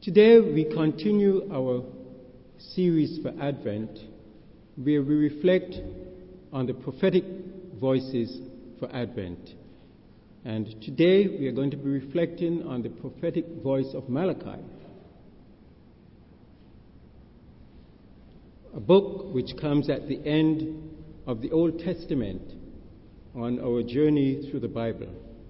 Today we continue our series for Advent, where we reflect on the prophetic voices for Advent. And today we are going to be reflecting on the prophetic voice of Malachi, a book which comes at the end of the Old Testament on our journey through the Bible.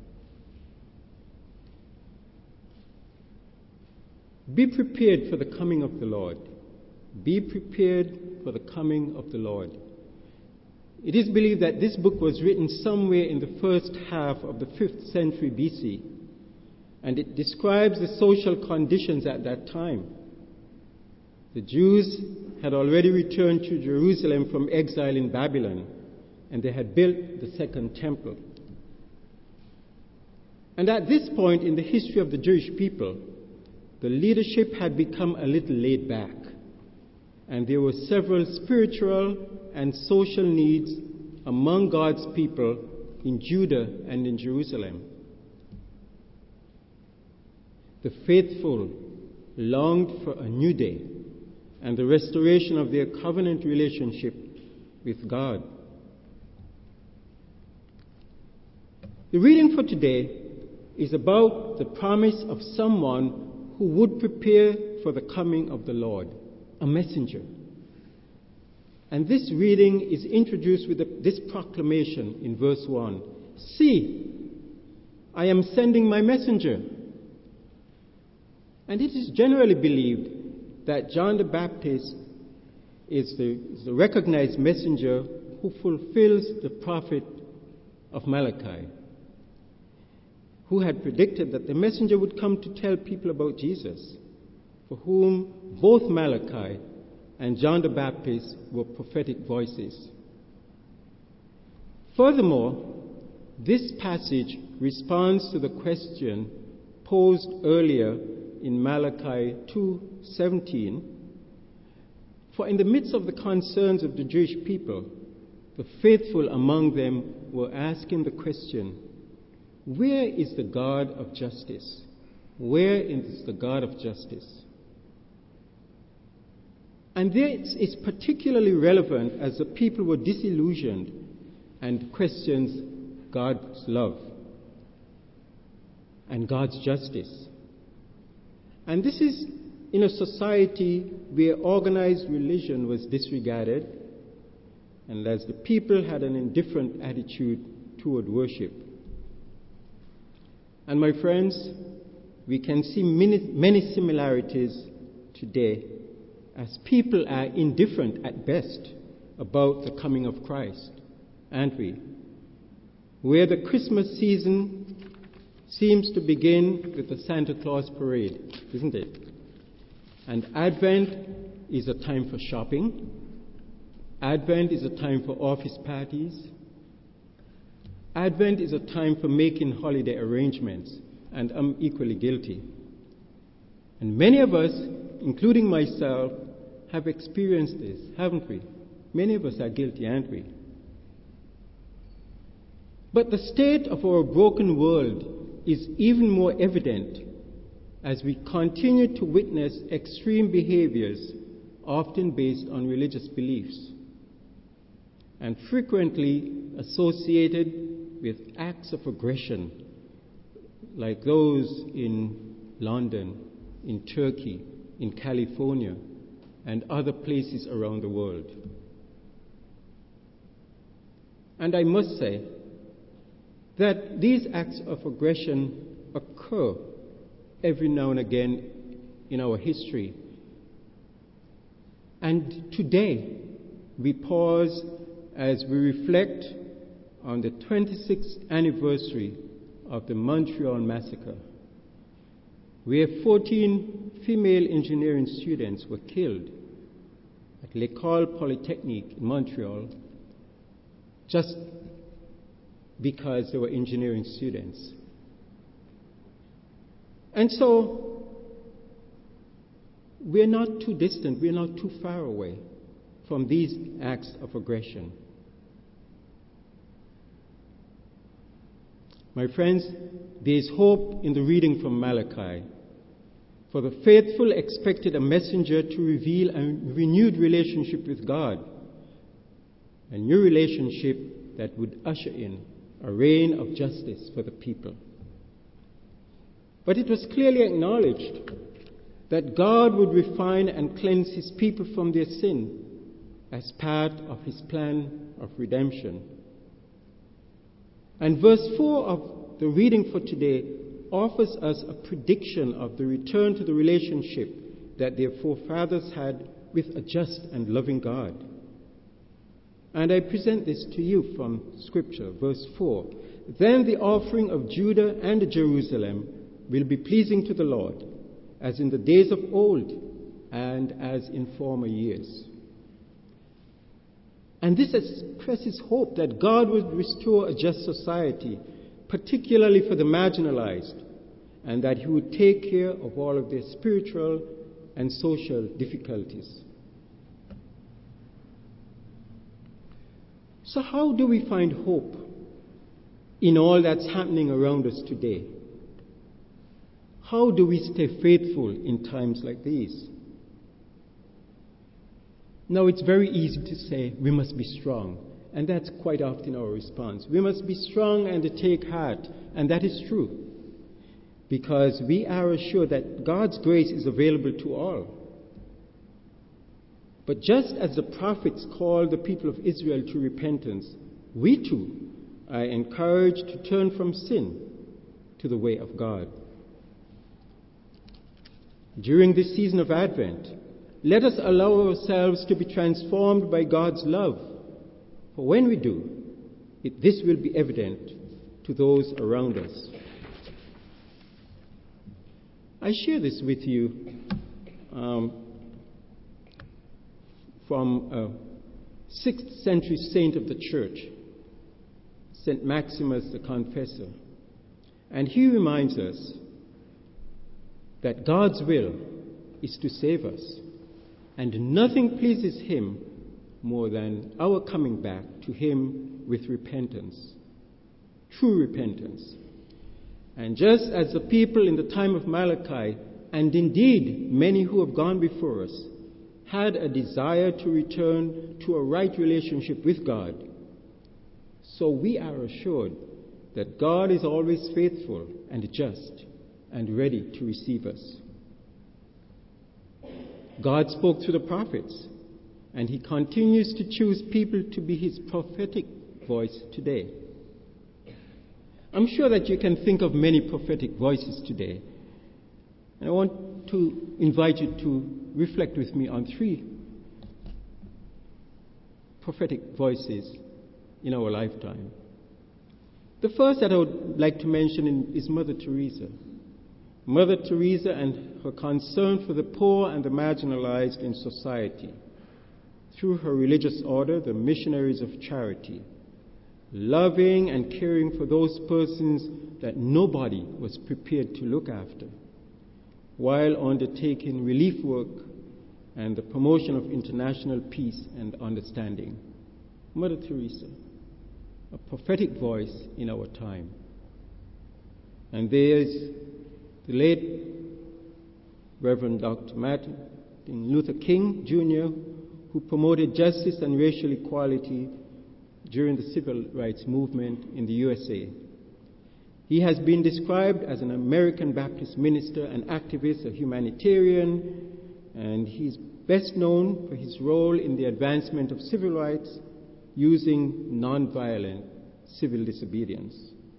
Be prepared for the coming of the Lord. Be prepared for the coming of the Lord. It is believed that this book was written somewhere in the first half of the 5th century BC, and it describes the social conditions at that time. The Jews had already returned to Jerusalem from exile in Babylon, and they had built the second temple. And at this point in the history of the Jewish people, the leadership had become a little laid back, and there were several spiritual and social needs among God's people in Judah and in Jerusalem. The faithful longed for a new day and the restoration of their covenant relationship with God. The reading for today is about the promise of someone who would prepare for the coming of the Lord, a messenger. And this reading is introduced with this proclamation in verse 1. See, I am sending my messenger. And it is generally believed that John the Baptist is the recognized messenger who fulfills the prophet of Malachi, who had predicted that the messenger would come to tell people about Jesus, for whom both Malachi and John the Baptist were prophetic voices. Furthermore, this passage responds to the question posed earlier in Malachi 2:17. For in the midst of the concerns of the Jewish people, the faithful among them were asking the question, where is the God of justice? Where is the God of justice? And this is particularly relevant as the people were disillusioned and questioned God's love and God's justice. And this is in a society where organized religion was disregarded and as the people had an indifferent attitude toward worship. And my friends, we can see many similarities today as people are indifferent at best about the coming of Christ, aren't we? Where the Christmas season seems to begin with the Santa Claus parade, isn't it? And Advent is a time for shopping. Advent is a time for office parties. Advent is a time for making holiday arrangements, and I'm equally guilty. And many of us, including myself, have experienced this, haven't we? Many of us are guilty, aren't we? But the state of our broken world is even more evident as we continue to witness extreme behaviors, often based on religious beliefs, and frequently associated with acts of aggression like those in London, in Turkey, in California, and other places around the world. And I must say that these acts of aggression occur every now and again in our history. And today we pause as we reflect on the 26th anniversary of the Montreal Massacre, where 14 female engineering students were killed at L'École Polytechnique in Montreal just because they were engineering students. And so, we're not too distant, we're not too far away from these acts of aggression. My friends, there is hope in the reading from Malachi. For the faithful expected a messenger to reveal a renewed relationship with God, a new relationship that would usher in a reign of justice for the people. But it was clearly acknowledged that God would refine and cleanse his people from their sin as part of his plan of redemption. And verse 4 of the reading for today offers us a prediction of the return to the relationship that their forefathers had with a just and loving God. And I present this to you from Scripture, verse 4. Then the offering of Judah and Jerusalem will be pleasing to the Lord, as in the days of old and as in former years. And this expresses hope that God would restore a just society, particularly for the marginalized, and that he would take care of all of their spiritual and social difficulties. So how do we find hope in all that's happening around us today? How do we stay faithful in times like these? Now, it's very easy to say we must be strong, and that's quite often our response. We must be strong and to take heart, and that is true, because we are assured that God's grace is available to all. But just as the prophets called the people of Israel to repentance, we too are encouraged to turn from sin to the way of God. During this season of Advent, let us allow ourselves to be transformed by God's love. For when we do, this will be evident to those around us. I share this with you from a 6th century saint of the church, St. Maximus the Confessor. And he reminds us that God's will is to save us, and nothing pleases him more than our coming back to him with repentance, true repentance. And just as the people in the time of Malachi, and indeed many who have gone before us, had a desire to return to a right relationship with God, so we are assured that God is always faithful and just and ready to receive us. God spoke through the prophets, and he continues to choose people to be his prophetic voice today. I'm sure that you can think of many prophetic voices today. And I want to invite you to reflect with me on 3 prophetic voices in our lifetime. The first that I would like to mention is Mother Teresa. Mother Teresa and her concern for the poor and the marginalized in society. Through her religious order, the Missionaries of Charity, loving and caring for those persons that nobody was prepared to look after, while undertaking relief work and the promotion of international peace and understanding. Mother Teresa, a prophetic voice in our time. And there's the late Reverend Dr. Martin Luther King, Jr., who promoted justice and racial equality during the civil rights movement in the USA. He has been described as an American Baptist minister, an activist, a humanitarian, and he's best known for his role in the advancement of civil rights using nonviolent civil disobedience.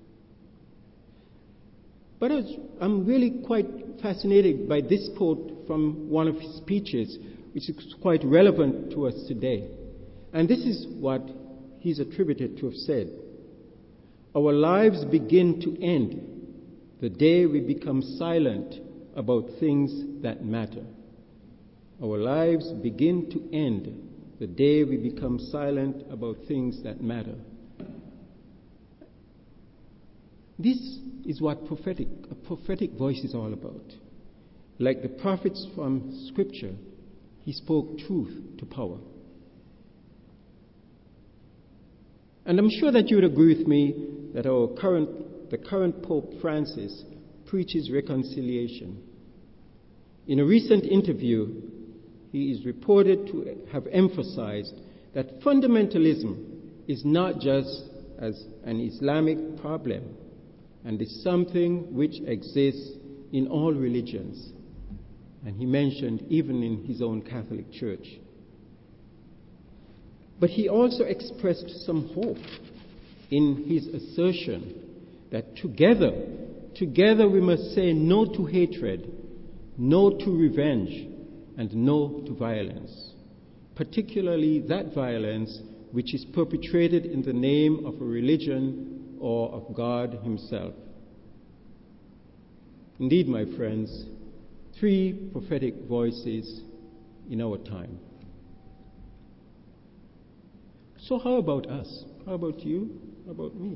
But I'm really quite fascinated by this quote from one of his speeches, which is quite relevant to us today. And this is what he's attributed to have said. Our lives begin to end the day we become silent about things that matter. Our lives begin to end the day we become silent about things that matter. This is what a prophetic voice is all about. Like the prophets from Scripture, he spoke truth to power. And I'm sure that you would agree with me that the current Pope Francis preaches reconciliation. In a recent interview, he is reported to have emphasized that fundamentalism is not just as an Islamic problem and is something which exists in all religions. And he mentioned even in his own Catholic Church. But he also expressed some hope in his assertion that together we must say no to hatred, no to revenge, and no to violence, particularly that violence which is perpetrated in the name of a religion or of God himself. Indeed, my friends, 3 prophetic voices in our time. So how about us? How about you? How about me?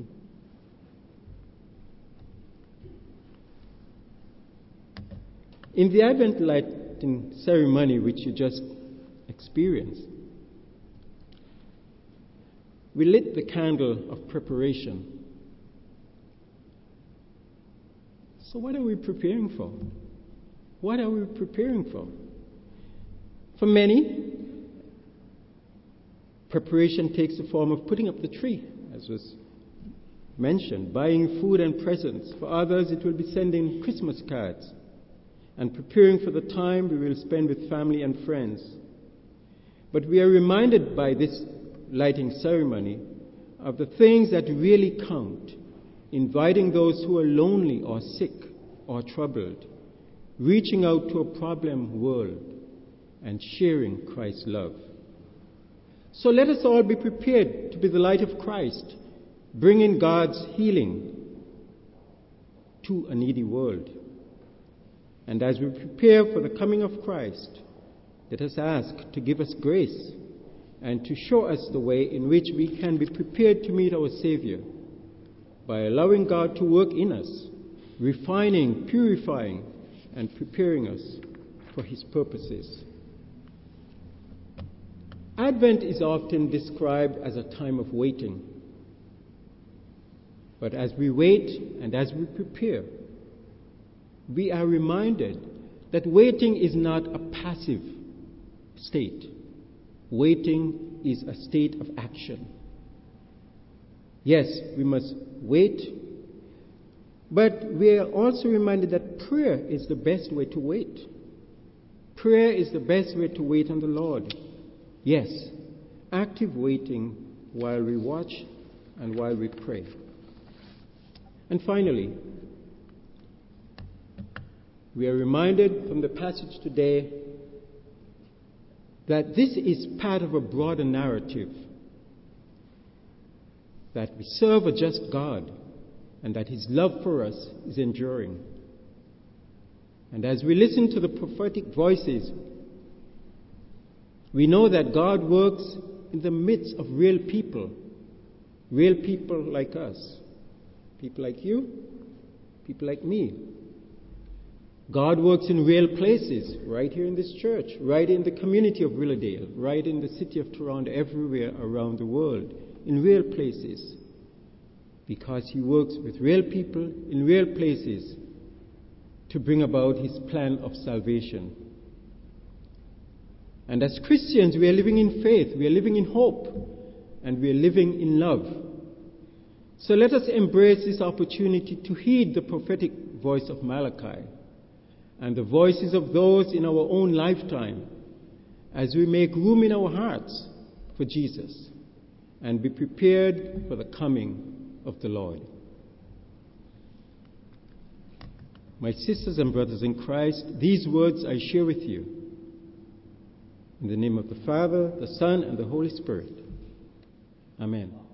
In the Advent lighting ceremony which you just experienced, we lit the candle of preparation. So what are we preparing for? What are we preparing for? For many, preparation takes the form of putting up the tree, as was mentioned, buying food and presents. For others, it will be sending Christmas cards and preparing for the time we will spend with family and friends. But we are reminded by this lighting ceremony of the things that really count, inviting those who are lonely or sick or troubled, reaching out to a problem world, and sharing Christ's love. So let us all be prepared to be the light of Christ, bringing God's healing to a needy world. And as we prepare for the coming of Christ, let us ask to give us grace and to show us the way in which we can be prepared to meet our Savior by allowing God to work in us, refining, purifying, and preparing us for his purposes. Advent is often described as a time of waiting. But as we wait and as we prepare, we are reminded that waiting is not a passive state. Waiting is a state of action. Yes, we must wait, but we are also reminded that prayer is the best way to wait. Prayer is the best way to wait on the Lord. Yes, active waiting while we watch and while we pray. And finally, we are reminded from the passage today that this is part of a broader narrative, that we serve a just God and that his love for us is enduring. And as we listen to the prophetic voices, we know that God works in the midst of real people like us, people like you, people like me. God works in real places, right here in this church, right in the community of Willowdale, right in the city of Toronto, everywhere around the world, in real places, because he works with real people in real places to bring about his plan of salvation. And as Christians, we are living in faith, we are living in hope, and we are living in love. So let us embrace this opportunity to heed the prophetic voice of Malachi and the voices of those in our own lifetime as we make room in our hearts for Jesus and be prepared for the coming of the Lord. My sisters and brothers in Christ, these words I share with you. In the name of the Father, the Son, and the Holy Spirit. Amen.